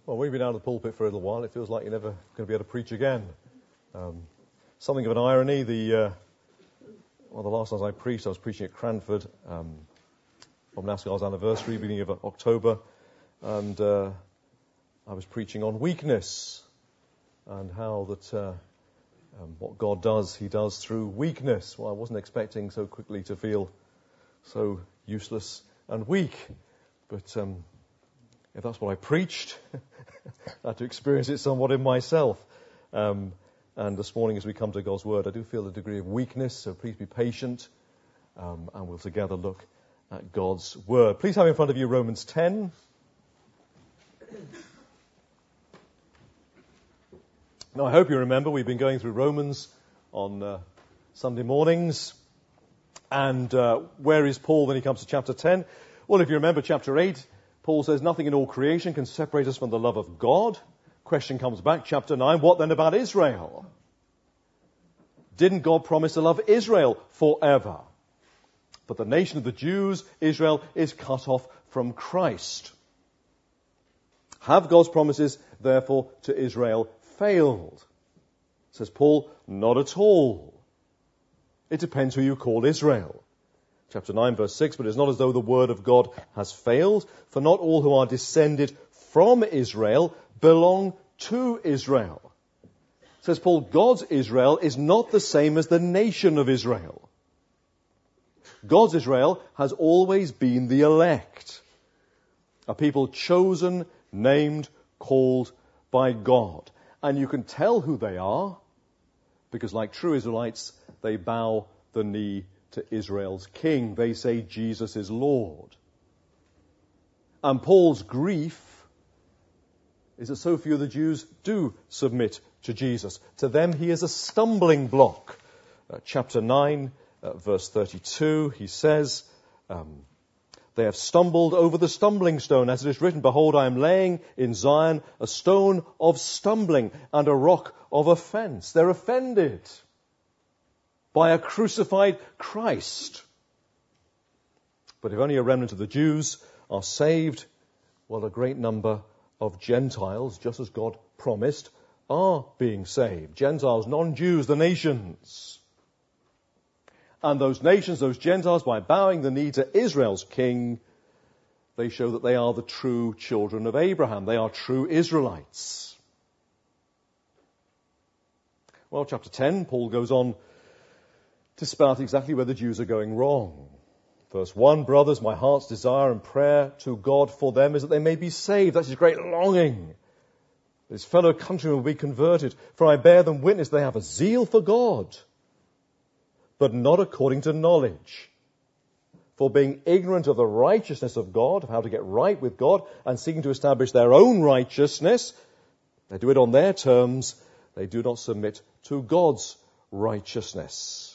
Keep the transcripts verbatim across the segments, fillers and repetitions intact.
Well, we've been out of the pulpit for a little while. It feels like you're never going to be able to preach again. Um, something of an irony. The uh, well, the last time I preached, I was preaching at Cranford um, on NASCAR's anniversary, beginning of October, and uh, I was preaching on weakness and how that uh, um, what God does, He does through weakness. Well, I wasn't expecting so quickly to feel so useless and weak, but um, if that's what I preached, I had to experience it somewhat in myself. Um, and this morning as we come to God's Word, I do feel a degree of weakness, so please be patient, um, and we'll together look at God's Word. Please have in front of you Romans ten. Now, I hope you remember we've been going through Romans on uh, Sunday mornings. And uh, where is Paul when he comes to chapter ten? Well, if you remember chapter eight, Paul says, nothing in all creation can separate us from the love of God. Question comes back, chapter nine, what then about Israel? Didn't God promise to love Israel forever? But the nation of the Jews, Israel, is cut off from Christ. Have God's promises, therefore, to Israel failed? Says Paul, not at all. It depends who you call Israel. Chapter nine, verse six, but it's not as though the word of God has failed, for not all who are descended from Israel belong to Israel. Says Paul, God's Israel is not the same as the nation of Israel. God's Israel has always been the elect, a people chosen, named, called by God. And you can tell who they are, because like true Israelites, they bow the knee to Israel's king. They say Jesus is Lord. And Paul's grief is that so few of the Jews do submit to Jesus. To them, he is a stumbling block. Uh, chapter nine, uh, verse thirty-two, he says, um, they have stumbled over the stumbling stone, as it is written, behold, I am laying in Zion a stone of stumbling and a rock of offense. They're offended by a crucified Christ. But if only a remnant of the Jews are saved, well, a great number of Gentiles, just as God promised, are being saved. Gentiles, non-Jews, the nations. And those nations, those Gentiles, by bowing the knee to Israel's king, they show that they are the true children of Abraham. They are true Israelites. Well, chapter ten, Paul goes on to spell out exactly where the Jews are going wrong. Verse one, brothers, my heart's desire and prayer to God for them is that they may be saved. That's his great longing. His fellow countrymen will be converted. For I bear them witness they have a zeal for God, but not according to knowledge. For being ignorant of the righteousness of God, of how to get right with God, and seeking to establish their own righteousness, they do it on their terms. They do not submit to God's righteousness.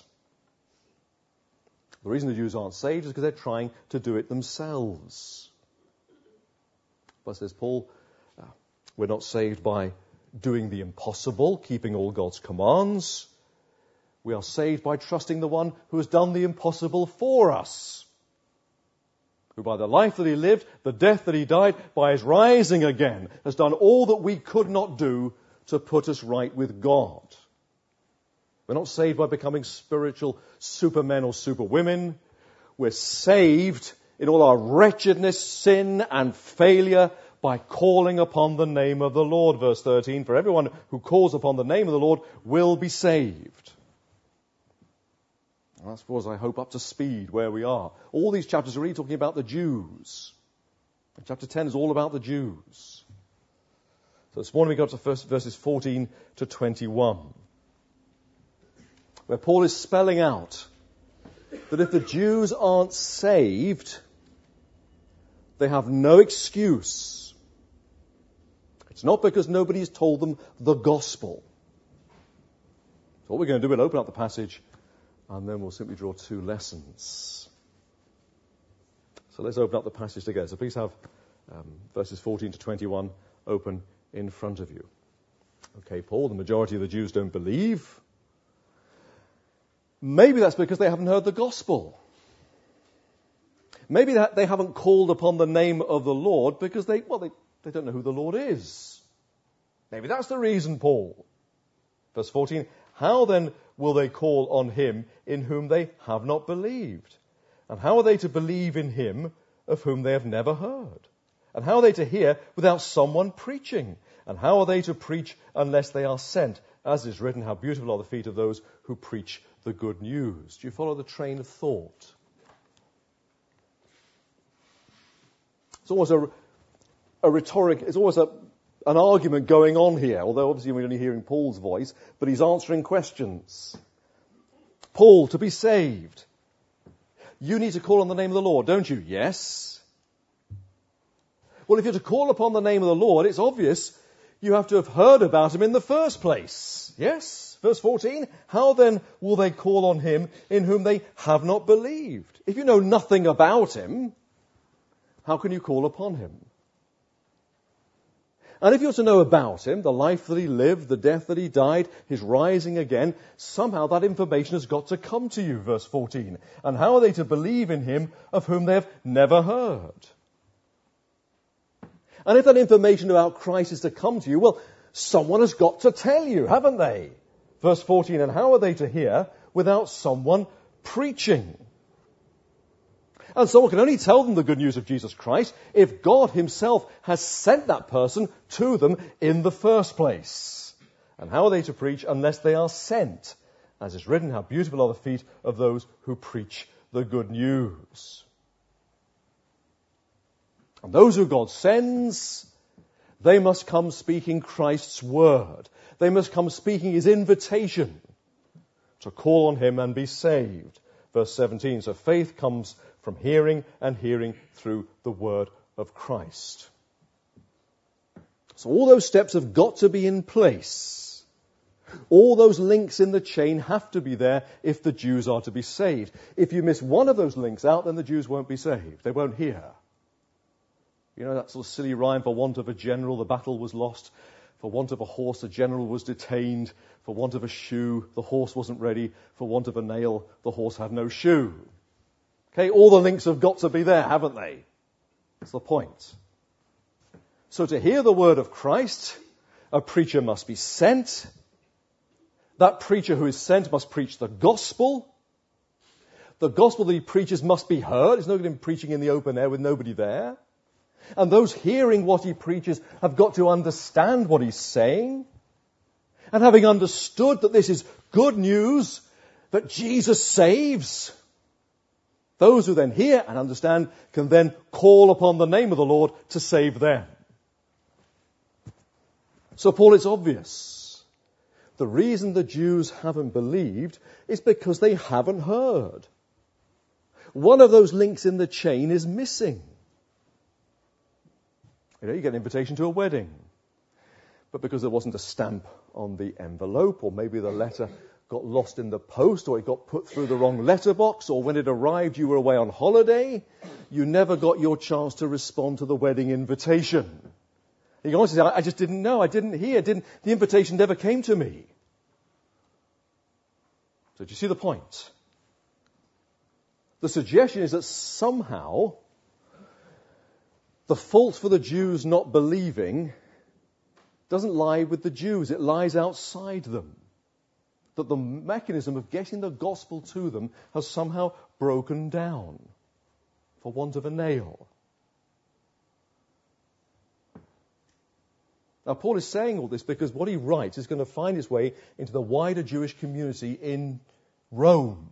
The reason the Jews aren't saved is because they're trying to do it themselves. But says Paul, uh, we're not saved by doing the impossible, keeping all God's commands. We are saved by trusting the one who has done the impossible for us, who by the life that he lived, the death that he died, by his rising again, has done all that we could not do to put us right with God. We're not saved by becoming spiritual supermen or superwomen. We're saved in all our wretchedness, sin, and failure by calling upon the name of the Lord. Verse thirteen, for everyone who calls upon the name of the Lord will be saved. And that's for us, I hope, up to speed where we are. All these chapters are really talking about the Jews. And chapter ten is all about the Jews. So this morning we got to first verses fourteen to twenty-one. Where Paul is spelling out that if the Jews aren't saved, they have no excuse. It's not because nobody's told them the gospel. So what we're going to do, we'll open up the passage and then we'll simply draw two lessons. So let's open up the passage together. So please have um, verses fourteen to twenty-one open in front of you. Okay, Paul, the majority of the Jews don't believe. Maybe that's because they haven't heard the gospel. Maybe that they haven't called upon the name of the Lord because they, well, they, They don't know who the Lord is. Maybe that's the reason, Paul. Verse fourteen, how then will they call on him in whom they have not believed? And how are they to believe in him of whom they have never heard? And how are they to hear without someone preaching? And how are they to preach unless they are sent? As is written, how beautiful are the feet of those who preach the good news. Do you follow the train of thought? It's almost a, a rhetoric, it's almost a, an argument going on here, although obviously we're only hearing Paul's voice, but he's answering questions. Paul, to be saved, you need to call on the name of the Lord, don't you? Yes. Well, if you're to call upon the name of the Lord, it's obvious you have to have heard about him in the first place. Yes? Verse fourteen, how then will they call on him in whom they have not believed? If you know nothing about him, how can you call upon him? And if you're to know about him, the life that he lived, the death that he died, his rising again, somehow that information has got to come to you, verse fourteen. And how are they to believe in him of whom they have never heard? And if that information about Christ is to come to you, well, someone has got to tell you, haven't they? Verse fourteen, and how are they to hear without someone preaching? And someone can only tell them the good news of Jesus Christ if God himself has sent that person to them in the first place. And how are they to preach unless they are sent? As is written, how beautiful are the feet of those who preach the good news. And those who God sends, they must come speaking Christ's word. They must come speaking his invitation to call on him and be saved. Verse seventeen, so faith comes from hearing, and hearing through the word of Christ. So all those steps have got to be in place. All those links in the chain have to be there if the Jews are to be saved. If you miss one of those links out, then the Jews won't be saved. They won't hear. You know that sort of silly rhyme, for want of a general, the battle was lost. For want of a horse, the general was detained. For want of a shoe, the horse wasn't ready. For want of a nail, the horse had no shoe. Okay, all the links have got to be there, haven't they? That's the point. So to hear the word of Christ, a preacher must be sent. That preacher who is sent must preach the gospel. The gospel that he preaches must be heard. It's no good him preaching in the open air with nobody there. And those hearing what he preaches have got to understand what he's saying. And having understood that this is good news, that Jesus saves, those who then hear and understand can then call upon the name of the Lord to save them. So Paul, it's obvious. The reason the Jews haven't believed is because they haven't heard. One of those links in the chain is missing. You know, you get an invitation to a wedding, but because there wasn't a stamp on the envelope, or maybe the letter got lost in the post, or it got put through the wrong letterbox, or when it arrived you were away on holiday, you never got your chance to respond to the wedding invitation. You can honestly say, I just didn't know, I didn't hear, didn't, the invitation never came to me. So do you see the point? The suggestion is that somehow the fault for the Jews not believing doesn't lie with the Jews, it lies outside them. That the mechanism of getting the gospel to them has somehow broken down for want of a nail. Now, Paul is saying all this because what he writes is going to find its way into the wider Jewish community in Rome.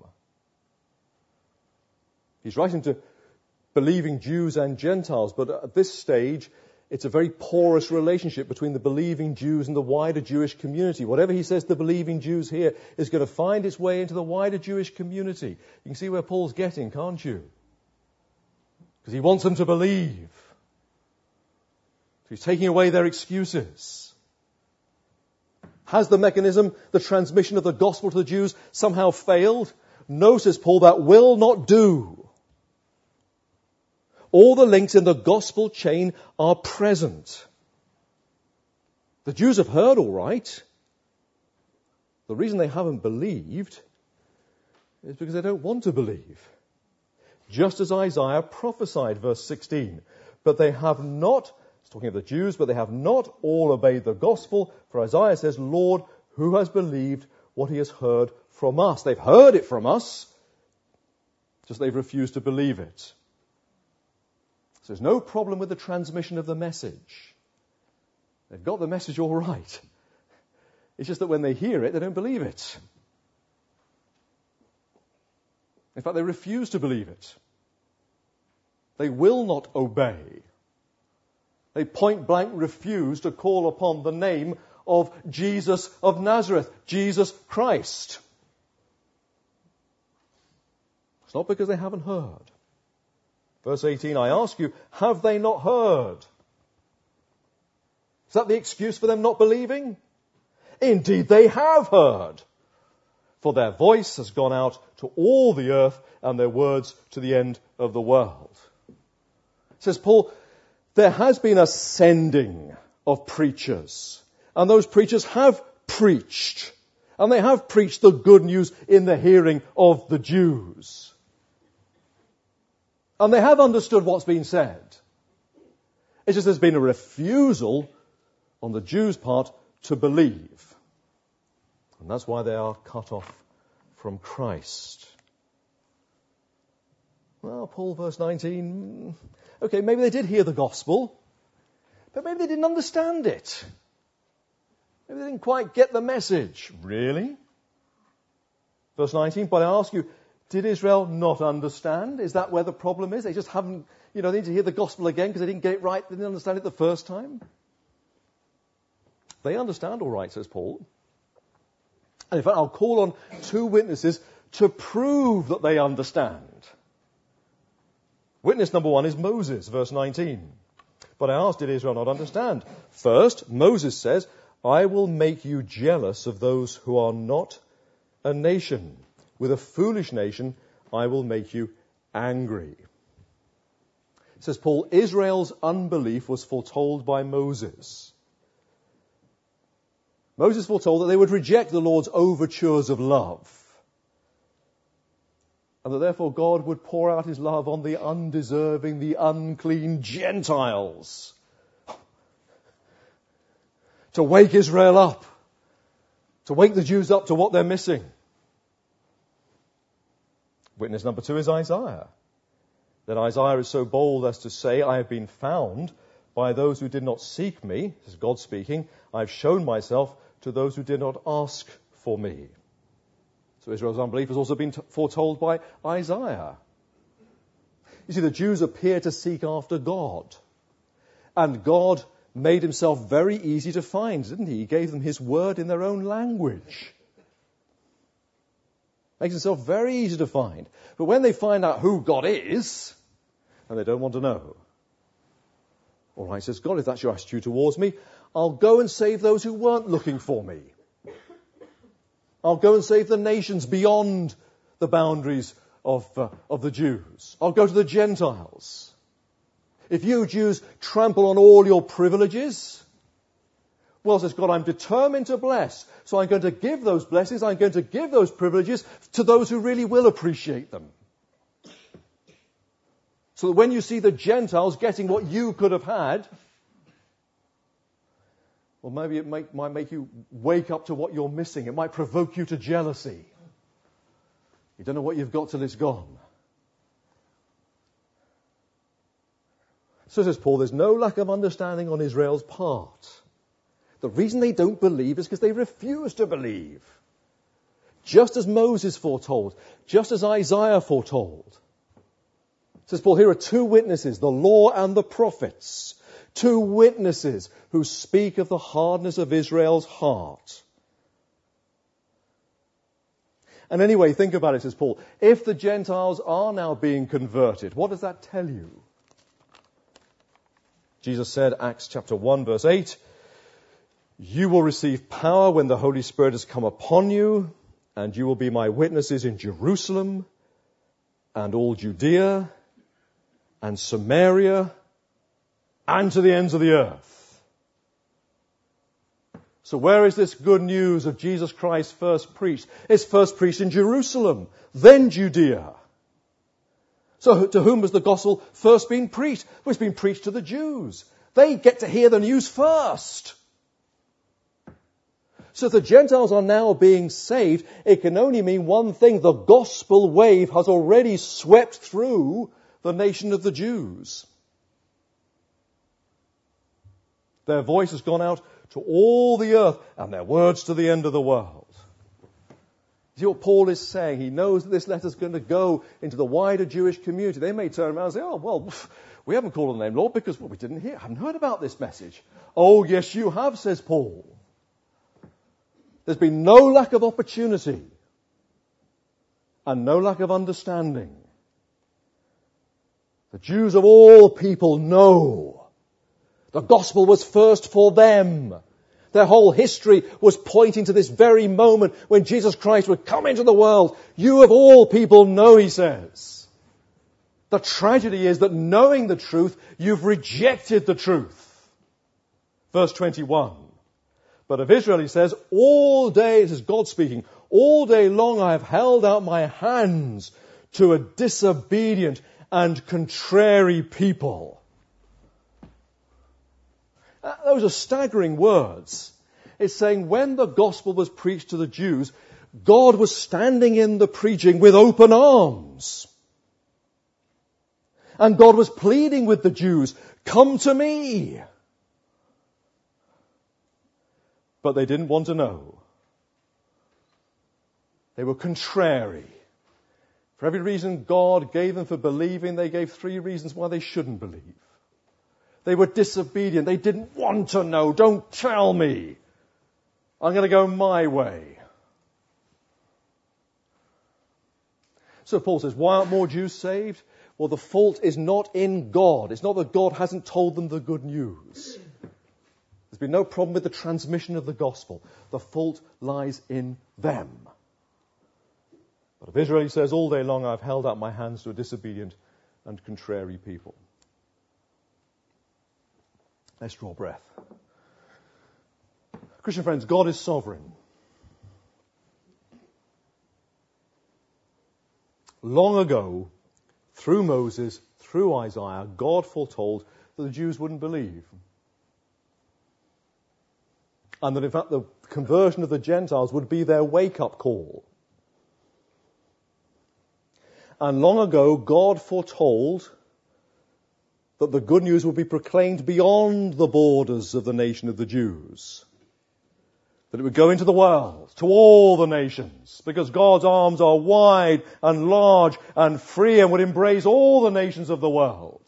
He's writing to believing Jews and Gentiles, but at this stage, it's a very porous relationship between the believing Jews and the wider Jewish community. Whatever he says to the believing Jews here is going to find its way into the wider Jewish community. You can see where Paul's getting, can't you? Because he wants them to believe. So he's taking away their excuses. Has the mechanism, the transmission of the gospel to the Jews, somehow failed? No, says Paul, that will not do. All the links in the gospel chain are present. The Jews have heard all right. The reason they haven't believed is because they don't want to believe. Just as Isaiah prophesied, verse sixteen, but they have not It's talking of the Jews, but they have not all obeyed the gospel. For Isaiah says, Lord, who has believed what he has heard from us? They've heard it from us, just they've refused to believe it. So there's no problem with the transmission of the message. They've got the message all right. It's just that when they hear it, they don't believe it. In fact, they refuse to believe it. They will not obey. They point blank refuse to call upon the name of Jesus of Nazareth, Jesus Christ. It's not because they haven't heard. Verse eighteen, I ask you, have they not heard? Is that the excuse for them not believing? Indeed, they have heard. For their voice has gone out to all the earth and their words to the end of the world. Says Paul, there has been a sending of preachers. And those preachers have preached. And they have preached the good news in the hearing of the Jews. And they have understood what's been said. It's just there's been a refusal on the Jews' part to believe. And that's why they are cut off from Christ. Well, Paul, verse nineteen, okay, maybe they did hear the gospel, but maybe they didn't understand it. Maybe they didn't quite get the message. Really? Verse nineteen, but I ask you, did Israel not understand? Is that where the problem is? They just haven't, you know, they need to hear the gospel again because they didn't get it right, they didn't understand it the first time. They understand all right, says Paul. And in fact, I'll call on two witnesses to prove that they understand. Witness number one is Moses, verse nineteen. But I asked, did Israel not understand? First, Moses says, I will make you jealous of those who are not a nation. With a foolish nation, I will make you angry. Says Paul, Israel's unbelief was foretold by Moses. Moses foretold that they would reject the Lord's overtures of love. And that therefore God would pour out his love on the undeserving, the unclean Gentiles. To wake Israel up. To wake the Jews up to what they're missing. Witness number two is Isaiah. Then Isaiah is so bold as to say, I have been found by those who did not seek me. This is God speaking. I have shown myself to those who did not ask for me. So Israel's unbelief has also been t- foretold by Isaiah. You see, the Jews appear to seek after God. And God made himself very easy to find, didn't he? He gave them his word in their own language. Makes himself very easy to find. But when they find out who God is, and they don't want to know. All right, says God, if that's your attitude towards me, I'll go and save those who weren't looking for me. I'll go and save the nations beyond the boundaries of, uh, of the Jews. I'll go to the Gentiles. If you Jews trample on all your privileges, well, says God, I'm determined to bless. So I'm going to give those blessings, I'm going to give those privileges to those who really will appreciate them. So that when you see the Gentiles getting what you could have had, well, maybe it make, might make you wake up to what you're missing. It might provoke you to jealousy. You don't know what you've got till it's gone. So says Paul, there's no lack of understanding on Israel's part. The reason they don't believe is because they refuse to believe. Just as Moses foretold, just as Isaiah foretold. Says Paul, here are two witnesses, the law and the prophets. Two witnesses who speak of the hardness of Israel's heart. And anyway, think about it, says Paul. If the Gentiles are now being converted, what does that tell you? Jesus said, Acts chapter one, verse eight, you will receive power when the Holy Spirit has come upon you, and you will be my witnesses in Jerusalem and all Judea and Samaria and to the ends of the earth. So where is this good news of Jesus Christ first preached? It's first preached in Jerusalem, then Judea. So to whom has the gospel first been preached? Well, it's been preached to the Jews. They get to hear the news first. So if the Gentiles are now being saved, it can only mean one thing. The gospel wave has already swept through the nation of the Jews. Their voice has gone out to all the earth, and their words to the end of the world. See what Paul is saying? He knows that this letter is going to go into the wider Jewish community. They may turn around and say, oh, well, we haven't called on the name Lord because well, we didn't hear, haven't heard about this message. Oh, yes, you have, says Paul. There's been no lack of opportunity and no lack of understanding. The Jews of all people know the gospel was first for them. Their whole history was pointing to this very moment when Jesus Christ would come into the world. You of all people know, he says. The tragedy is that knowing the truth, you've rejected the truth. Verse twenty-one. But of Israel, he says, all day, this is God speaking, all day long I have held out my hands to a disobedient and contrary people. Those are staggering words. It's saying when the gospel was preached to the Jews, God was standing in the preaching with open arms. And God was pleading with the Jews, come to me. But they didn't want to know. They were contrary. For every reason God gave them for believing, they gave three reasons why they shouldn't believe. They were disobedient. They didn't want to know. Don't tell me. I'm going to go my way. So Paul says, why aren't more Jews saved? Well, the fault is not in God. It's not that God hasn't told them the good news. There's been no problem with the transmission of the gospel. The fault lies in them. But of Israel, he says, all day long I've held out my hands to a disobedient and contrary people. Let's draw breath. Christian friends, God is sovereign. Long ago, through Moses, through Isaiah, God foretold that the Jews wouldn't believe. And that in fact the conversion of the Gentiles would be their wake-up call. And long ago, God foretold that the good news would be proclaimed beyond the borders of the nation of the Jews. That it would go into the world, to all the nations, because God's arms are wide and large and free and would embrace all the nations of the world.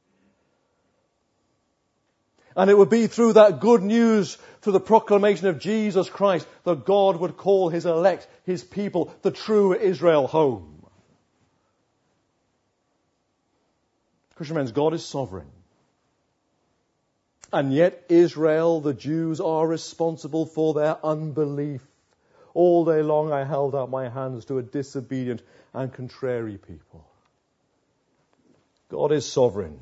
And it would be through that good news, through the proclamation of Jesus Christ, that God would call his elect, his people, the true Israel home. Christian friends, God is sovereign. And yet Israel, the Jews, are responsible for their unbelief. All day long I held out my hands to a disobedient and contrary people. God is sovereign.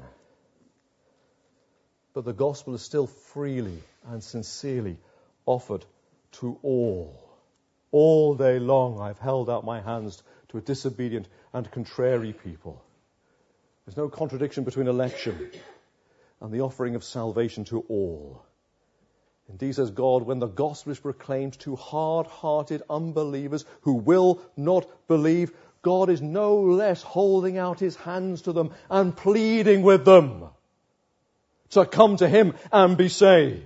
But the gospel is still freely and sincerely offered to all. All day long I've held out my hands to a disobedient and contrary people. There's no contradiction between election and the offering of salvation to all. Indeed, says God, when the gospel is proclaimed to hard-hearted unbelievers who will not believe, God is no less holding out his hands to them and pleading with them to come to him and be saved.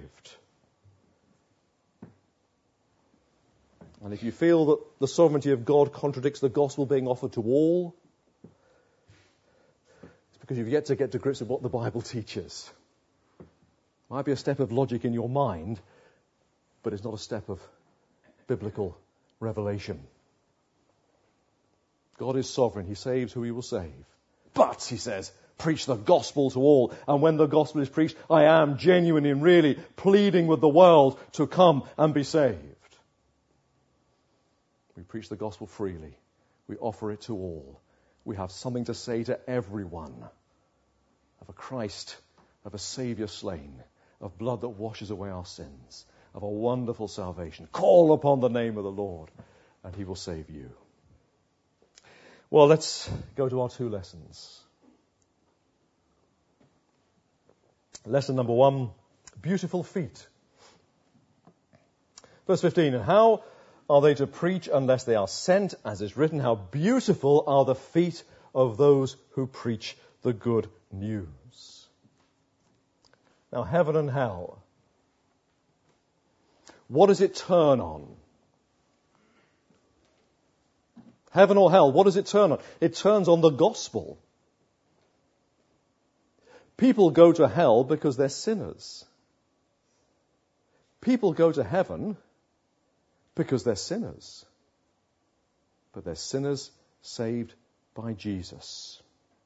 And if you feel that the sovereignty of God contradicts the gospel being offered to all, it's because you've yet to get to grips with what the Bible teaches. It might be a step of logic in your mind, but it's not a step of biblical revelation. God is sovereign. He saves who he will save. But, he says, preach the gospel to all. And when the gospel is preached, I am genuine and really pleading with the world to come and be saved. We preach the gospel freely. We offer it to all. We have something to say to everyone of a Christ, of a Saviour slain, of blood that washes away our sins, of a wonderful salvation. Call upon the name of the Lord and he will save you. Well, let's go to our two lessons. Lesson number one, beautiful feet. Verse fifteen, and how are they to preach unless they are sent? As is written, how beautiful are the feet of those who preach the good news. Now, heaven and hell. What does it turn on? Heaven or hell, what does it turn on? It turns on the gospel. People go to hell because they're sinners. People go to heaven because they're sinners. But they're sinners saved by Jesus.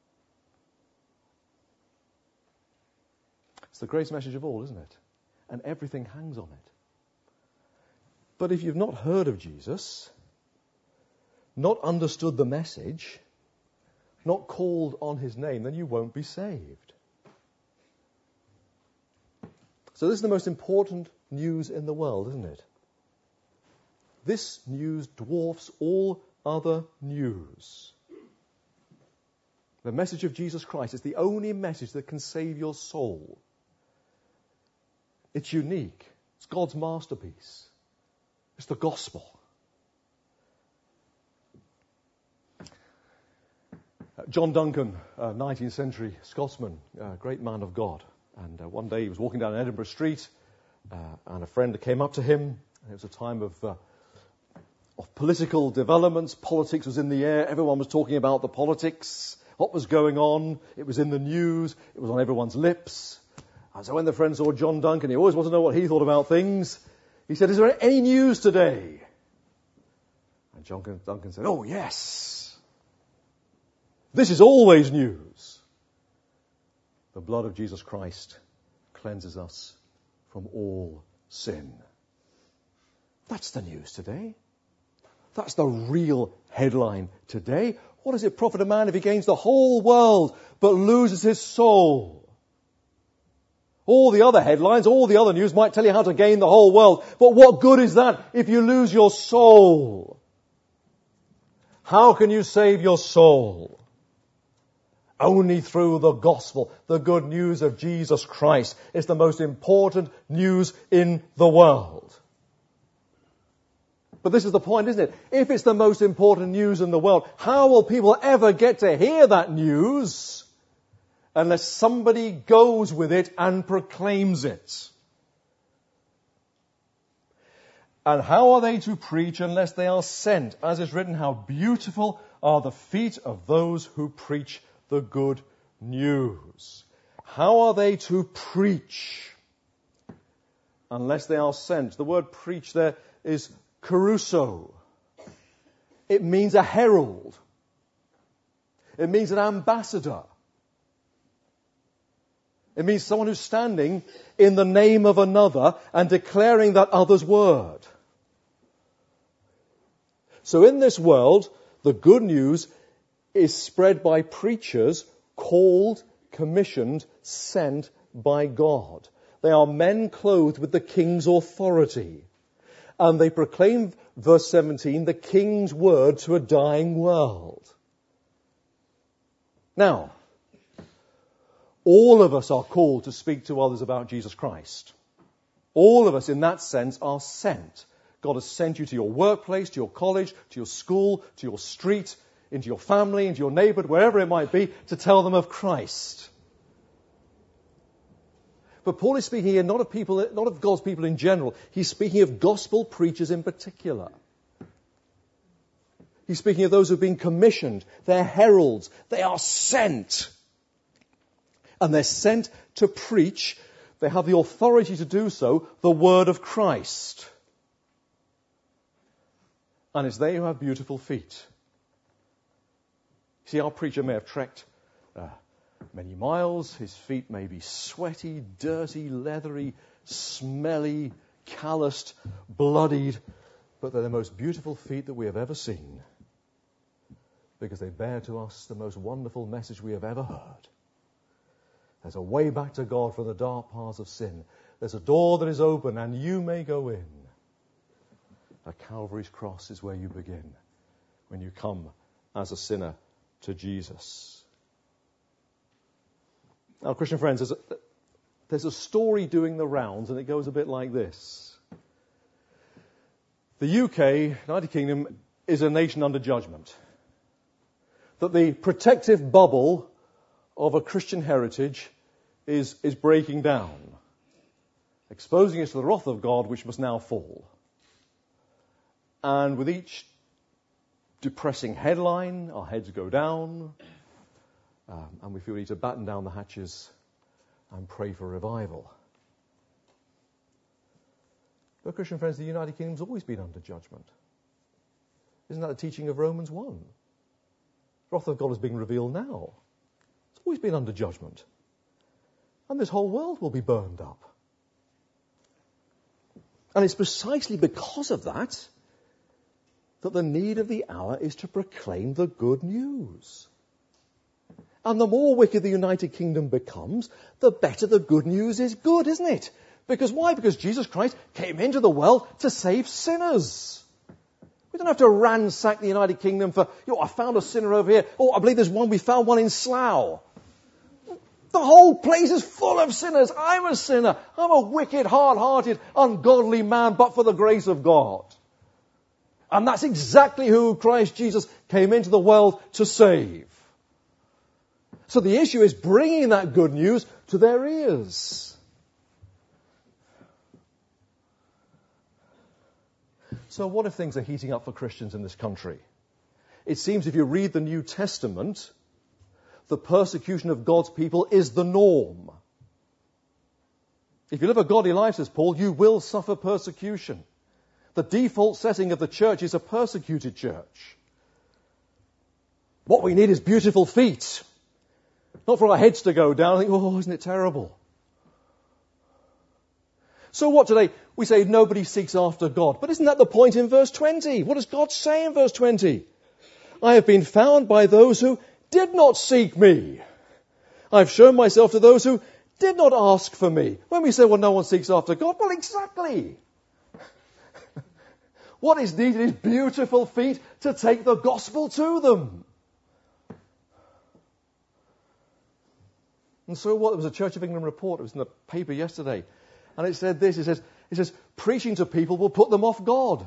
It's the greatest message of all, isn't it? And everything hangs on it. But if you've not heard of Jesus, not understood the message, not called on his name, then you won't be saved. So this is the most important news in the world, isn't it? This news dwarfs all other news. The message of Jesus Christ is the only message that can save your soul. It's unique. It's God's masterpiece. It's the gospel. Uh, John Duncan, uh, nineteenth century Scotsman, uh, great man of God. And uh, one day he was walking down Edinburgh Street, uh, and a friend came up to him. It was a time of, uh, of political developments. Politics was in the air. Everyone was talking about the politics. What was going on? It was in the news. It was on everyone's lips. And so when the friend saw John Duncan, he always wanted to know what he thought about things. He said, "Is there any news today?" And John Duncan said, "Oh, yes. This is always news. The blood of Jesus Christ cleanses us from all sin." That's the news today. That's the real headline today. What does it profit a man if he gains the whole world but loses his soul? All the other headlines, all the other news might tell you how to gain the whole world. But what good is that if you lose your soul? How can you save your soul? Only through the gospel, the good news of Jesus Christ. It's the most important news in the world. But this is the point, isn't it? If it's the most important news in the world, how will people ever get to hear that news unless somebody goes with it and proclaims it? And how are they to preach unless they are sent? As is written, how beautiful are the feet of those who preach the good news. How are they to preach unless they are sent? The word preach there is kerusso. It means a herald. It means an ambassador. It means someone who's standing in the name of another and declaring that other's word. So in this world, the good news is spread by preachers called, commissioned, sent by God. They are men clothed with the king's authority. And they proclaim, verse seventeen, the king's word to a dying world. Now, all of us are called to speak to others about Jesus Christ. All of us, in that sense, are sent. God has sent you to your workplace, to your college, to your school, to your street, into your family, into your neighborhood, wherever it might be, to tell them of Christ. But Paul is speaking here not of people, not of God's people in general. He's speaking of gospel preachers in particular. He's speaking of those who have been commissioned. They're heralds. They are sent. And they're sent to preach. They have the authority to do so, the word of Christ. And it's they who have beautiful feet. See, our preacher may have trekked uh, many miles. His feet may be sweaty, dirty, leathery, smelly, calloused, bloodied. But they're the most beautiful feet that we have ever seen. Because they bear to us the most wonderful message we have ever heard. There's a way back to God from the dark paths of sin. There's a door that is open and you may go in. At Calvary's cross is where you begin when you come as a sinner to Jesus. Now, Christian friends, there's a, there's a story doing the rounds, and it goes a bit like this. The U K, United Kingdom, is a nation under judgment. That the protective bubble of a Christian heritage is, is breaking down, exposing us to the wrath of God, which must now fall. And with each depressing headline, our heads go down, um, and we feel we need to batten down the hatches and pray for revival. But Christian friends, the United Kingdom's always been under judgment. Isn't that the teaching of Romans one? The wrath of God is being revealed now. It's always been under judgment. And this whole world will be burned up. And it's precisely because of that that the need of the hour is to proclaim the good news. And the more wicked the United Kingdom becomes, the better the good news is good, isn't it? Because why? Because Jesus Christ came into the world to save sinners. We don't have to ransack the United Kingdom for, you know, I found a sinner over here. Oh, I believe there's one, we found one in Slough. The whole place is full of sinners. I'm a sinner. I'm a wicked, hard-hearted, ungodly man, but for the grace of God. And that's exactly who Christ Jesus came into the world to save. So the issue is bringing that good news to their ears. So what if things are heating up for Christians in this country? It seems if you read the New Testament, the persecution of God's people is the norm. If you live a godly life, says Paul, you will suffer persecution. The default setting of the church is a persecuted church. What we need is beautiful feet. Not for our heads to go down and think, oh, isn't it terrible? So what today? We say nobody seeks after God. But isn't that the point in verse twenty? What does God say in verse twenty? I have been found by those who did not seek me. I've shown myself to those who did not ask for me. When we say, well, no one seeks after God, well, exactly. What is needed is beautiful feet to take the gospel to them. And so what? There was a Church of England report. It was in the paper yesterday. And it said this. It says, it says, preaching to people will put them off God.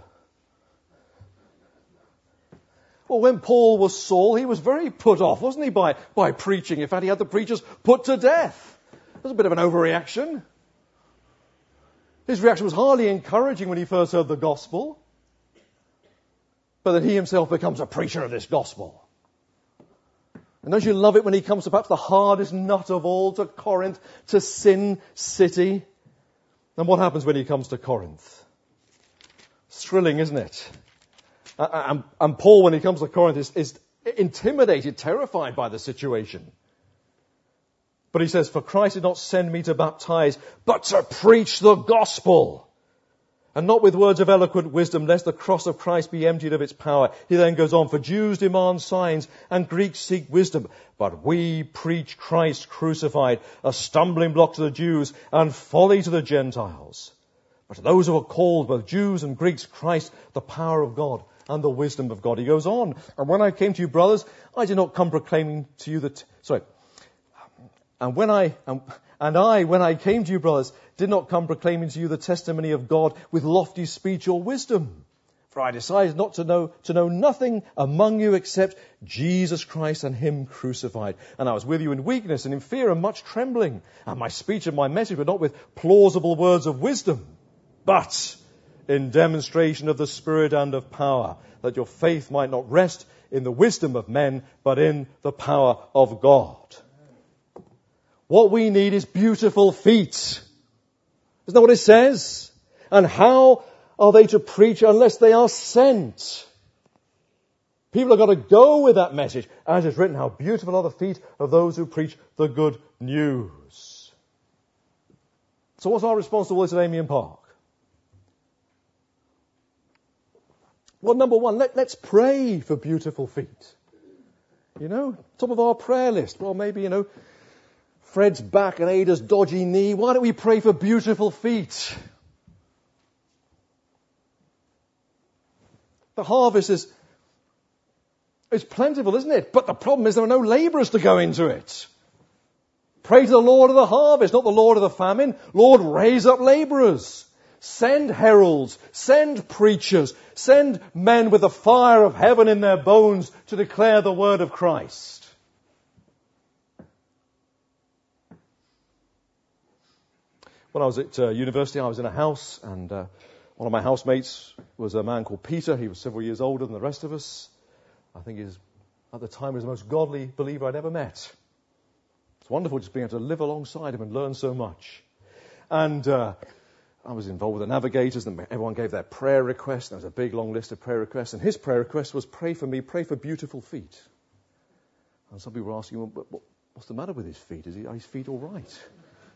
Well, when Paul was Saul, he was very put off, wasn't he, by, by preaching. In fact, he had the preachers put to death. It was a bit of an overreaction. His reaction was hardly encouraging when he first heard the gospel. But that he himself becomes a preacher of this gospel. And don't you love it when he comes to perhaps the hardest nut of all, to Corinth, to Sin City? And what happens when he comes to Corinth? Thrilling, isn't it? And, and Paul, when he comes to Corinth, is, is intimidated, terrified by the situation. But he says, for Christ did not send me to baptize, but to preach the gospel. And not with words of eloquent wisdom, lest the cross of Christ be emptied of its power. He then goes on, for Jews demand signs and Greeks seek wisdom. But we preach Christ crucified, a stumbling block to the Jews and folly to the Gentiles. But to those who are called, both Jews and Greeks, Christ, the power of God and the wisdom of God. He goes on, and when I came to you, brothers, I did not come proclaiming to you that, sorry, and when I, and, and I, when I came to you, brothers, did not come proclaiming to you the testimony of God with lofty speech or wisdom. For I decided not to know, to know nothing among you except Jesus Christ and Him crucified. And I was with you in weakness and in fear and much trembling. And my speech and my message were not with plausible words of wisdom, but in demonstration of the Spirit and of power, that your faith might not rest in the wisdom of men, but in the power of God. What we need is beautiful feet. Isn't that what it says? And how are they to preach unless they are sent? People have got to go with that message. As it's written, how beautiful are the feet of those who preach the good news. So what's our response to all this at Amiens Park? Well, number one, let, let's pray for beautiful feet. You know, top of our prayer list. Well, maybe, you know, Fred's back and Ada's dodgy knee. Why don't we pray for beautiful feet? The harvest is, is plentiful, isn't it? But the problem is there are no labourers to go into it. Pray to the Lord of the harvest, not the Lord of the famine. Lord, raise up laborers. Send heralds. Send preachers. Send men with the fire of heaven in their bones to declare the word of Christ. When I was at uh, university, I was in a house, and uh, one of my housemates was a man called Peter. He was several years older than the rest of us. I think he's, at the time, he was the most godly believer I'd ever met. It's wonderful just being able to live alongside him and learn so much. And uh, I was involved with the navigators, and everyone gave their prayer requests. There was a big, long list of prayer requests, and his prayer request was, pray for me, pray for beautiful feet. And some people were asking, well, but what's the matter with his feet? Is he, are his feet all right? Has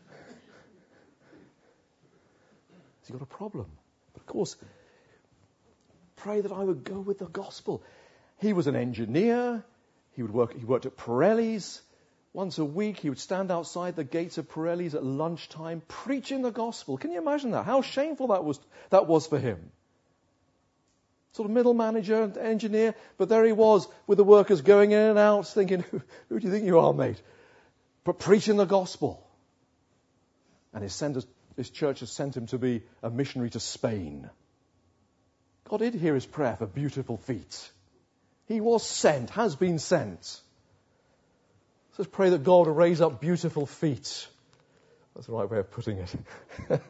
he got a problem? But of course, pray that I would go with the gospel. He was an engineer. He would work. He worked at Pirelli's. Once a week, he would stand outside the gates of Pirelli's at lunchtime, preaching the gospel. Can you imagine that? How shameful that was, that was for him. Sort of middle manager, engineer, but there he was with the workers going in and out, thinking, who, who do you think you are, mate? But preaching the gospel. And his, sent, his church has sent him to be a missionary to Spain. God did hear his prayer for beautiful feet. He was sent, has been sent. Let's pray that God will raise up beautiful feet. That's the right way of putting it.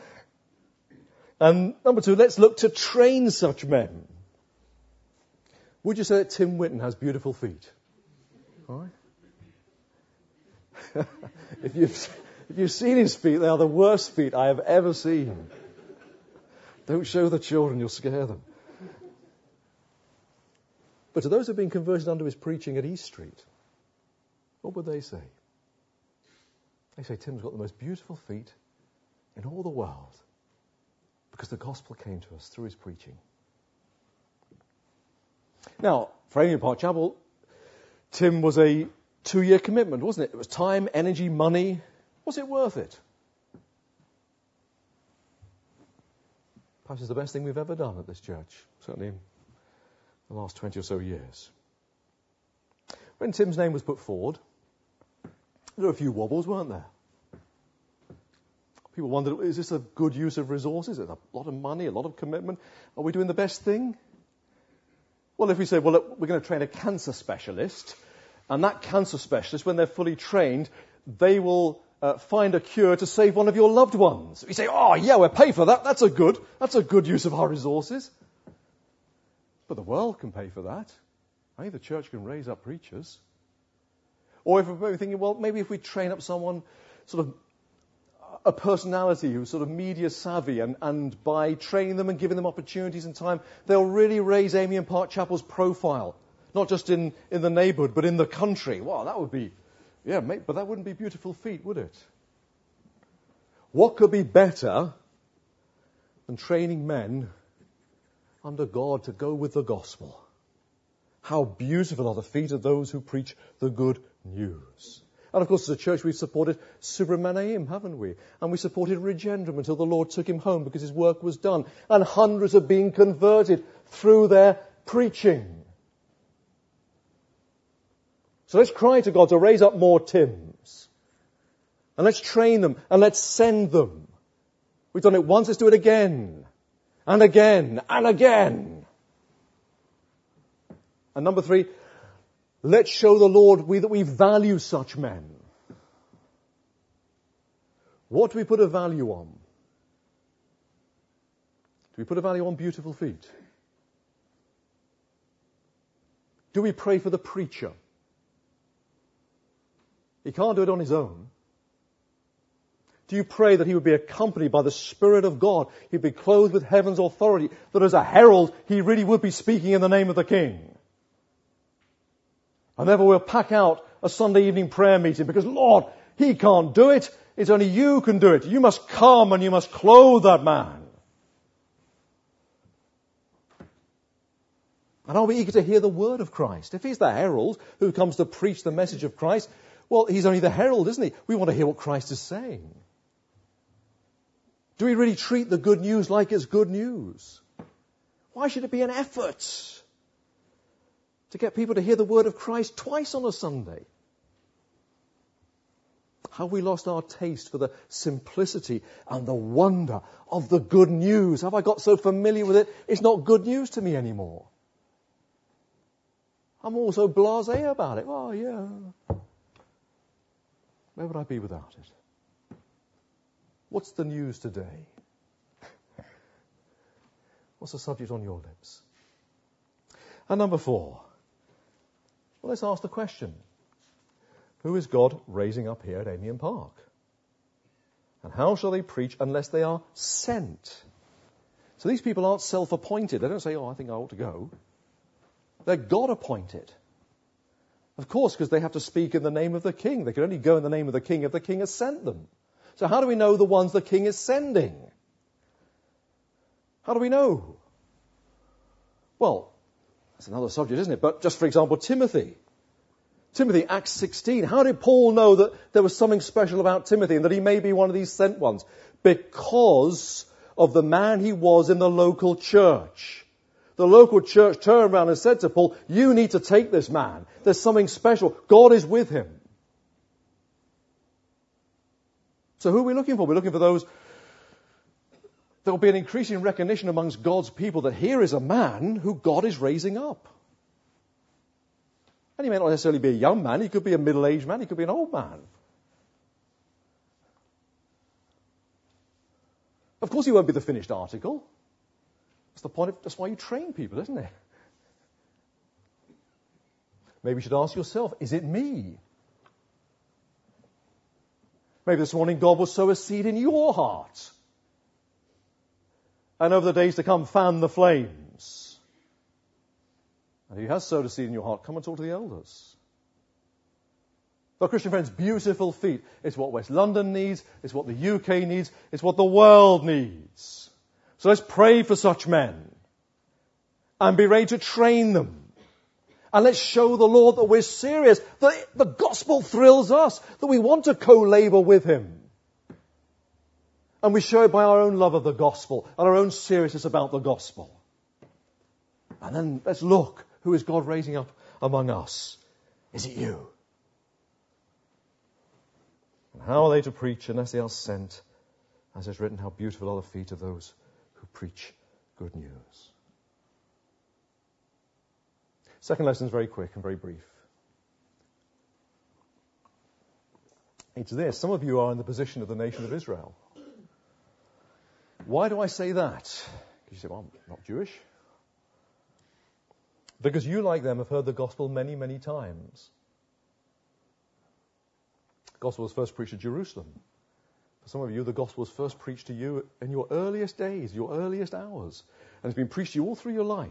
And number two, let's look to train such men. Would you say that Tim Whitten has beautiful feet? All right. if, you've, if you've seen his feet, they are the worst feet I have ever seen. Don't show the children, you'll scare them. But to those who have been converted under his preaching at East Street, what would they say? They say Tim's got the most beautiful feet in all the world because the gospel came to us through his preaching. Now, for Amy Park Chapel, Tim was a two-year commitment, wasn't it? It was time, energy, money. Was it worth it? Perhaps it's the best thing we've ever done at this church, certainly in the last twenty or so years. When Tim's name was put forward, there were a few wobbles, weren't there? People wondered, is this a good use of resources? Is it a lot of money, a lot of commitment? Are we doing the best thing? Well, if we say, well, look, we're going to train a cancer specialist, and that cancer specialist, when they're fully trained, they will uh, find a cure to save one of your loved ones. We say, oh, yeah, we'll pay for that. That's a good, that's a good use of our resources. But the world can pay for that. I think the church can raise up preachers. Or if we're thinking, well, maybe if we train up someone, sort of a personality who's sort of media savvy, and, and by training them and giving them opportunities and time, they'll really raise Amy and Park Chapel's profile. Not just in, in the neighbourhood, but in the country. Wow, that would be, yeah, mate, but that wouldn't be beautiful feet, would it? What could be better than training men under God to go with the gospel? How beautiful are the feet of those who preach the good news. And of course, as a church, we've supported Subramaniam, haven't we? And we supported Regendrum until the Lord took him home because his work was done. And hundreds have been converted through their preaching. So let's cry to God to raise up more Tims. And let's train them and let's send them. We've done it once, let's do it again. And again, and again. And number three, let's show the Lord we, that we value such men. What do we put a value on? Do we put a value on beautiful feet? Do we pray for the preacher? He can't do it on his own. Do you pray that he would be accompanied by the Spirit of God? He'd be clothed with heaven's authority, that as a herald, he really would be speaking in the name of the King. And therefore we'll pack out a Sunday evening prayer meeting because, Lord, he can't do it. It's only you can do it. You must come and you must clothe that man. And are we eager to hear the word of Christ? If he's the herald who comes to preach the message of Christ, well, he's only the herald, isn't he? We want to hear what Christ is saying. Do we really treat the good news like it's good news? Why should it be an effort to get people to hear the word of Christ twice on a Sunday? Have we lost our taste for the simplicity and the wonder of the good news? Have I got so familiar with it, it's not good news to me anymore? I'm also blasé about it. Oh, yeah. Where would I be without it? What's the news today? What's the subject on your lips? And number four, well, let's ask the question. Who is God raising up here at Amiens Park? And how shall they preach unless they are sent? So these people aren't self-appointed. They don't say, oh, I think I ought to go. They're God-appointed. Of course, because they have to speak in the name of the king. They can only go in the name of the king if the king has sent them. So how do we know the ones the king is sending? How do we know? Well, that's another subject, isn't it? But just for example, Timothy. Timothy, Acts sixteen. How did Paul know that there was something special about Timothy and that he may be one of these sent ones? Because of the man he was in the local church. The local church turned around and said to Paul, you need to take this man. There's something special. God is with him. So who are we looking for? We're looking for those. There will be an increasing recognition amongst God's people that here is a man who God is raising up. And he may not necessarily be a young man. He could be a middle-aged man. He could be an old man. Of course he won't be the finished article. That's the point of, that's why you train people, isn't it? Maybe you should ask yourself, is it me? Maybe this morning God will sow a seed in your heart. And over the days to come, fan the flames. And if he has sowed a seed in your heart, come and talk to the elders. But Christian friends, beautiful feet. It's what West London needs. It's what the U K needs. It's what the world needs. So let's pray for such men. And be ready to train them. And let's show the Lord that we're serious. That the gospel thrills us. That we want to co-labor with him. And we show it by our own love of the gospel. And our own seriousness about the gospel. And then let's look. Who is God raising up among us? Is it you? And how are they to preach unless they are sent? As is written, how beautiful are the feet of those who preach good news. Second lesson is very quick and very brief. It's this. Some of you are in the position of the nation of Israel. Why do I say that? Because you say, well, I'm not Jewish. Because you, like them, have heard the gospel many, many times. The gospel was first preached at Jerusalem. For some of you, the gospel was first preached to you in your earliest days, your earliest hours. And it's been preached to you all through your life.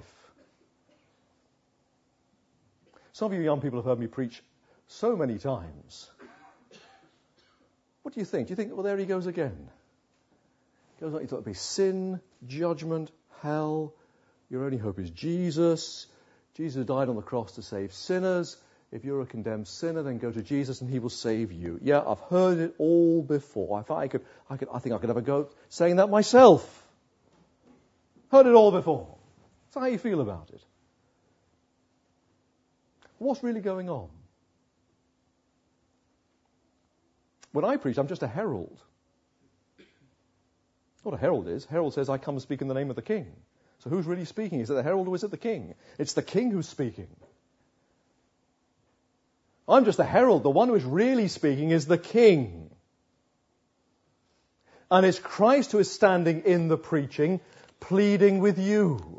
Some of you young people have heard me preach so many times. What do you think? Do you think, well, there he goes again? He goes on, he thought it'd be sin, judgment, hell. Your only hope is Jesus. Jesus died on the cross to save sinners. If you're a condemned sinner, then go to Jesus and he will save you. Yeah, I've heard it all before. If I could, I could, I think I could have a go saying that myself. Heard it all before. That's how you feel about it. What's really going on? When I preach, I'm just a herald. What a herald is, herald says, I come to speak in the name of the king. So who's really speaking? Is it the herald or is it the king? It's the king who's speaking. I'm just a herald. The one who is really speaking is the king. And it's Christ who is standing in the preaching, pleading with you.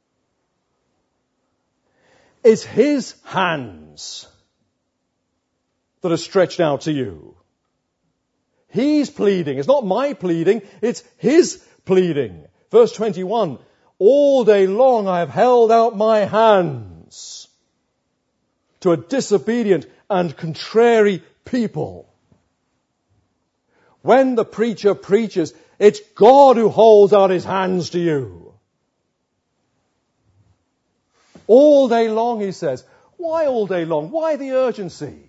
It's his hands that are stretched out to you. He's pleading. It's not my pleading. It's his pleading. Verse twenty-one. All day long I have held out my hands to a disobedient and contrary people. When the preacher preaches, it's God who holds out his hands to you. All day long, he says. Why all day long? Why the urgency?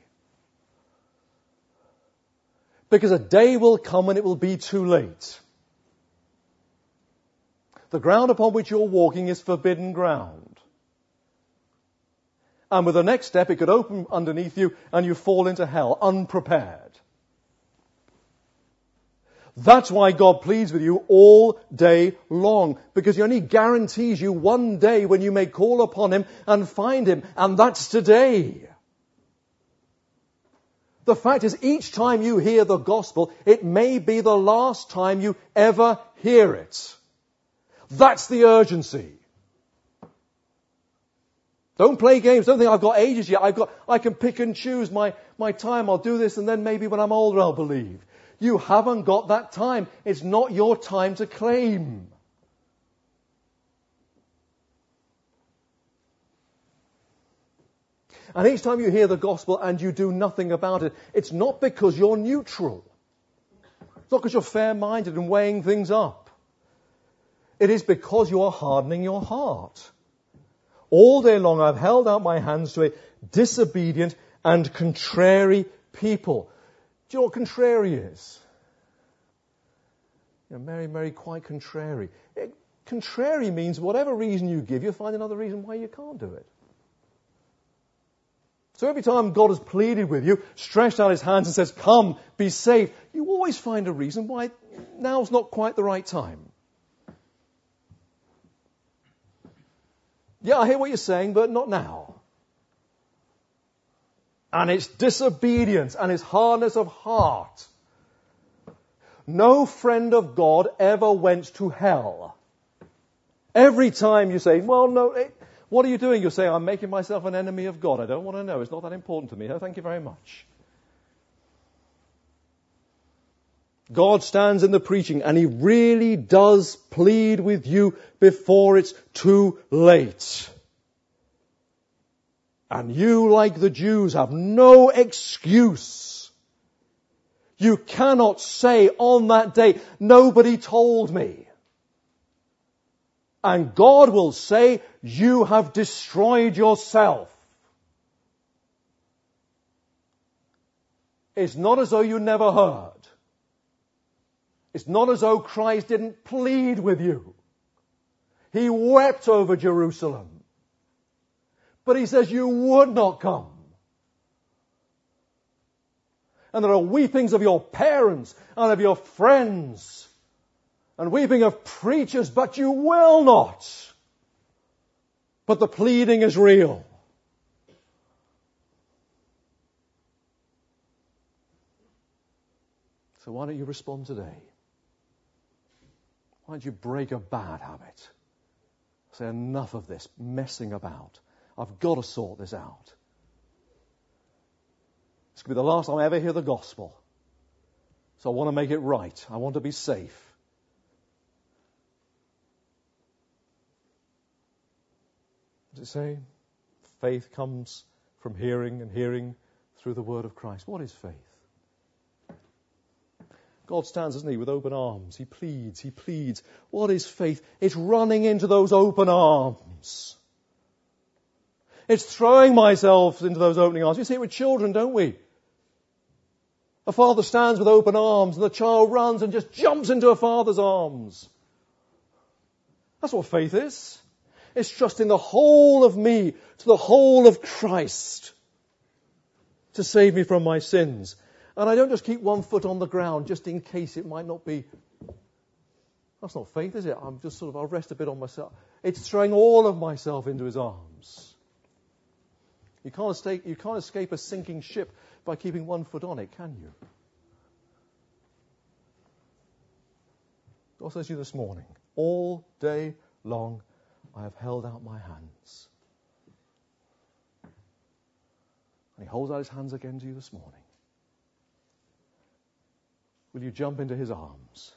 Because a day will come when it will be too late. The ground upon which you're walking is forbidden ground. And with the next step, it could open underneath you and you fall into hell, unprepared. That's why God pleads with you all day long, because He only guarantees you one day when you may call upon Him and find Him, and that's today. The fact is, each time you hear the gospel, it may be the last time you ever hear it. That's the urgency. Don't play games. Don't think I've got ages yet. I've got, I can pick and choose my, my time. I'll do this, and then maybe when I'm older I'll believe. You haven't got that time. It's not your time to claim. And each time you hear the gospel and you do nothing about it, it's not because you're neutral. It's not because you're fair-minded and weighing things up. It is because you are hardening your heart. All day long I've held out my hands to a disobedient and contrary people. Do you know what contrary is? You know, Mary, Mary, quite contrary. It, contrary means whatever reason you give, you'll find another reason why you can't do it. So every time God has pleaded with you, stretched out His hands and says, come, be saved, you always find a reason why now's not quite the right time. Yeah, I hear what you're saying, but not now. And it's disobedience and it's hardness of heart. No friend of God ever went to hell. Every time you say, well, no, it, what are you doing? You say, I'm making myself an enemy of God. I don't want to know. It's not that important to me. Oh, thank you very much. God stands in the preaching and He really does plead with you before it's too late. And you, like the Jews, have no excuse. You cannot say on that day, nobody told me. And God will say, you have destroyed yourself. It's not as though you never heard. It's not as though Christ didn't plead with you. He wept over Jerusalem. But He says you would not come. And there are weepings of your parents and of your friends and weeping of preachers, but you will not. But the pleading is real. So why don't you respond today? Why don't you break a bad habit? Say, enough of this messing about. I've got to sort this out. This could be the last time I ever hear the gospel. So I want to make it right. I want to be safe. Does it say? Faith comes from hearing, and hearing through the word of Christ. What is faith? God stands, doesn't He, with open arms. He pleads, He pleads. What is faith? It's running into those open arms. It's throwing myself into those opening arms. We see it with children, don't we? A father stands with open arms and the child runs and just jumps into a father's arms. That's what faith is. It's trusting the whole of me to the whole of Christ to save me from my sins. And I don't just keep one foot on the ground just in case it might not be. That's not faith, is it? I'm just sort of, I'll rest a bit on myself. It's throwing all of myself into His arms. You can't escape, you can't escape a sinking ship by keeping one foot on it, can you? God says to you this morning, all day long I have held out my hands. And He holds out His hands again to you this morning. Will you jump into His arms?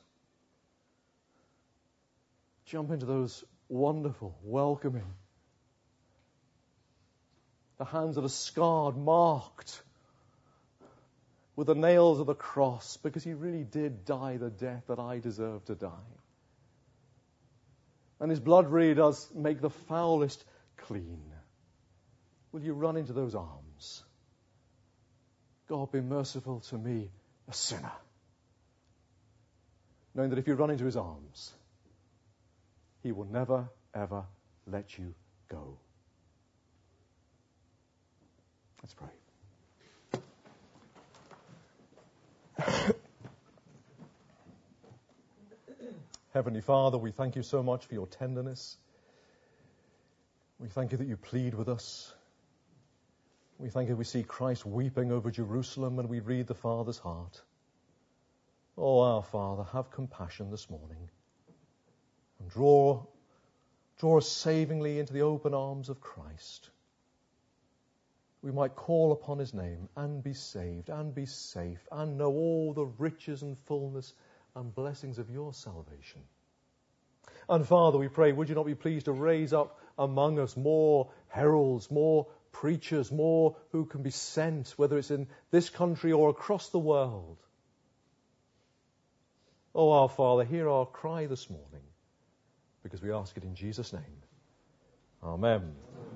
Jump into those wonderful, welcoming, the hands that are scarred, marked with the nails of the cross, because He really did die the death that I deserve to die. And His blood really does make the foulest clean. Will you run into those arms? God, be merciful to me, a sinner. Knowing that if you run into His arms, He will never, ever let you go. Let's pray. Heavenly Father, we thank you so much for your tenderness. We thank you that you plead with us. We thank you we see Christ weeping over Jerusalem and we read the Father's heart. Oh, our Father, have compassion this morning and draw, draw us savingly into the open arms of Christ. We might call upon his name and be saved and be safe and know all the riches and fullness and blessings of your salvation. And Father, we pray, would you not be pleased to raise up among us more heralds, more preachers, more who can be sent, whether it's in this country or across the world. Oh, our Father, hear our cry this morning, because we ask it in Jesus' name. Amen.